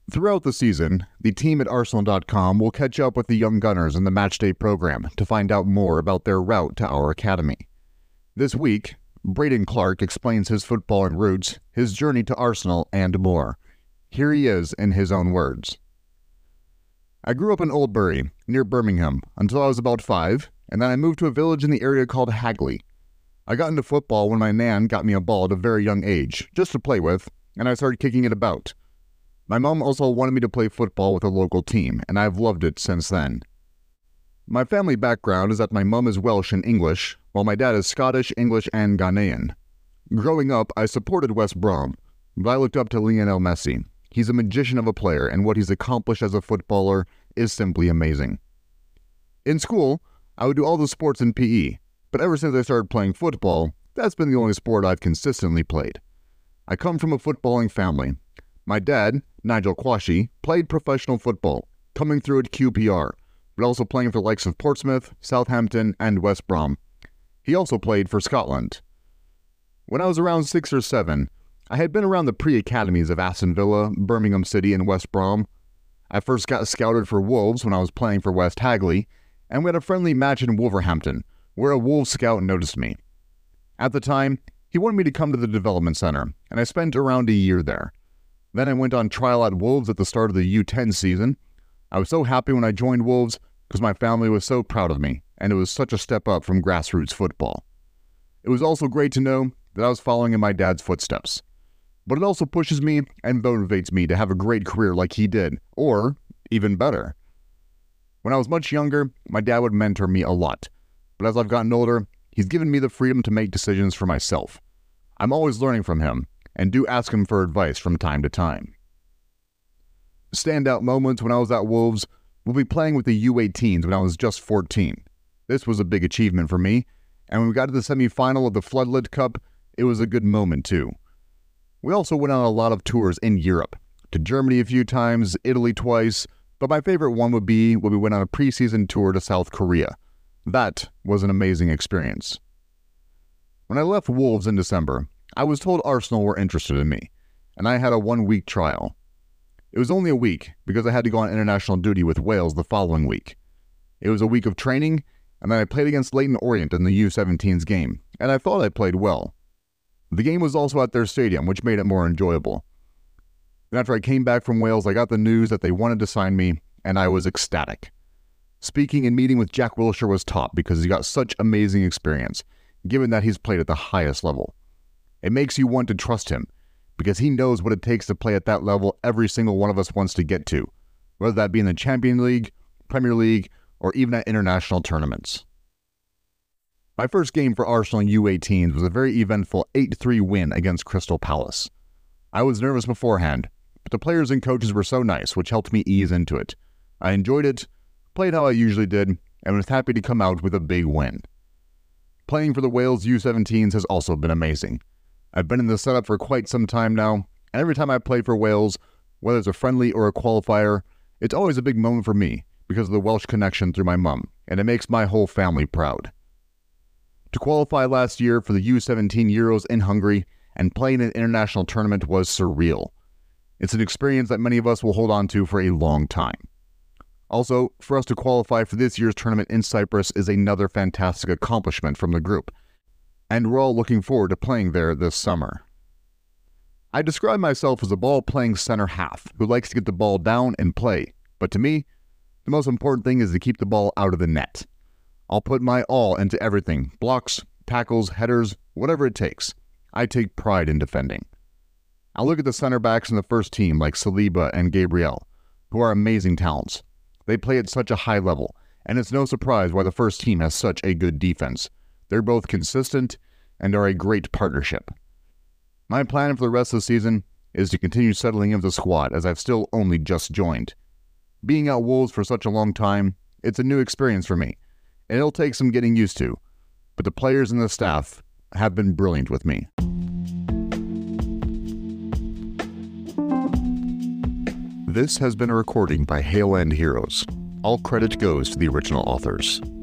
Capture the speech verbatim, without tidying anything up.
Throughout the season, the team at Arsenal dot com will catch up with the young gunners in the Matchday program to find out more about their route to our academy. This week, Braden Clark explains his footballing roots, his journey to Arsenal, and more. Here he is in his own words. I grew up in Oldbury, near Birmingham, until I was about five, and then I moved to a village in the area called Hagley. I got into football when my nan got me a ball at a very young age, just to play with, and I started kicking it about. My mom also wanted me to play football with a local team, and I've loved it since then. My family background is that my mom is Welsh and English, while my dad is Scottish, English, and Ghanaian. Growing up, I supported West Brom, but I looked up to Lionel Messi. He's a magician of a player, and what he's accomplished as a footballer is simply amazing. In school, I would do all the sports in P E, but ever since I started playing football, that's been the only sport I've consistently played. I come from a footballing family. My dad, Nigel Quashie, played professional football, coming through at Q P R, but also playing for the likes of Portsmouth, Southampton, and West Brom. He also played for Scotland. When I was around six or seven, I had been around the pre-academies of Aston Villa, Birmingham City, and West Brom. I first got scouted for Wolves when I was playing for West Hagley, and we had a friendly match in Wolverhampton, where a Wolves scout noticed me. At the time, he wanted me to come to the development center, and I spent around a year there. Then I went on trial at Wolves at the start of the U ten season. I was so happy when I joined Wolves because my family was so proud of me, and it was such a step up from grassroots football. It was also great to know that I was following in my dad's footsteps. But it also pushes me and motivates me to have a great career like he did, or even better. When I was much younger, my dad would mentor me a lot, but as I've gotten older, he's given me the freedom to make decisions for myself. I'm always learning from him, and do ask him for advice from time to time. Standout moments when I was at Wolves will be playing with the U eighteens when I was just fourteen. This was a big achievement for me, and when we got to the semi-final of the Floodlit Cup, it was a good moment too. We also went on a lot of tours in Europe, to Germany a few times, Italy twice, but my favorite one would be when we went on a preseason tour to South Korea. That was an amazing experience. When I left Wolves in December, I was told Arsenal were interested in me, and I had a one-week trial. It was only a week because I had to go on international duty with Wales the following week. It was a week of training, and then I played against Leyton Orient in the U seventeens game, and I thought I played well. The game was also at their stadium, which made it more enjoyable. Then after I came back from Wales, I got the news that they wanted to sign me, and I was ecstatic. Speaking and meeting with Jack Wilshere was top because he got such amazing experience, given that he's played at the highest level. It makes you want to trust him, because he knows what it takes to play at that level every single one of us wants to get to, whether that be in the Champions League, Premier League, or even at international tournaments. My first game for Arsenal U eighteens was a very eventful eight three win against Crystal Palace. I was nervous beforehand, but the players and coaches were so nice, which helped me ease into it. I enjoyed it, played how I usually did, and was happy to come out with a big win. Playing for the Wales U seventeens has also been amazing. I've been in the setup for quite some time now, and every time I play for Wales, whether it's a friendly or a qualifier, it's always a big moment for me because of the Welsh connection through my mum, and it makes my whole family proud. To qualify last year for the U seventeen Euros in Hungary and play in an international tournament was surreal. It's an experience that many of us will hold on to for a long time. Also, for us to qualify for this year's tournament in Cyprus is another fantastic accomplishment from the group, and we're all looking forward to playing there this summer. I describe myself as a ball-playing center half who likes to get the ball down and play, but to me, the most important thing is to keep the ball out of the net. I'll put my all into everything, blocks, tackles, headers, whatever it takes. I take pride in defending. I look at the center backs in the first team like Saliba and Gabriel, who are amazing talents. They play at such a high level, and it's no surprise why the first team has such a good defense. They're both consistent and are a great partnership. My plan for the rest of the season is to continue settling in with the squad as I've still only just joined. Being at Wolves for such a long time, it's a new experience for me, and it'll take some getting used to, but the players and the staff have been brilliant with me. This has been a recording by Hale End Heroes. All credit goes to the original authors.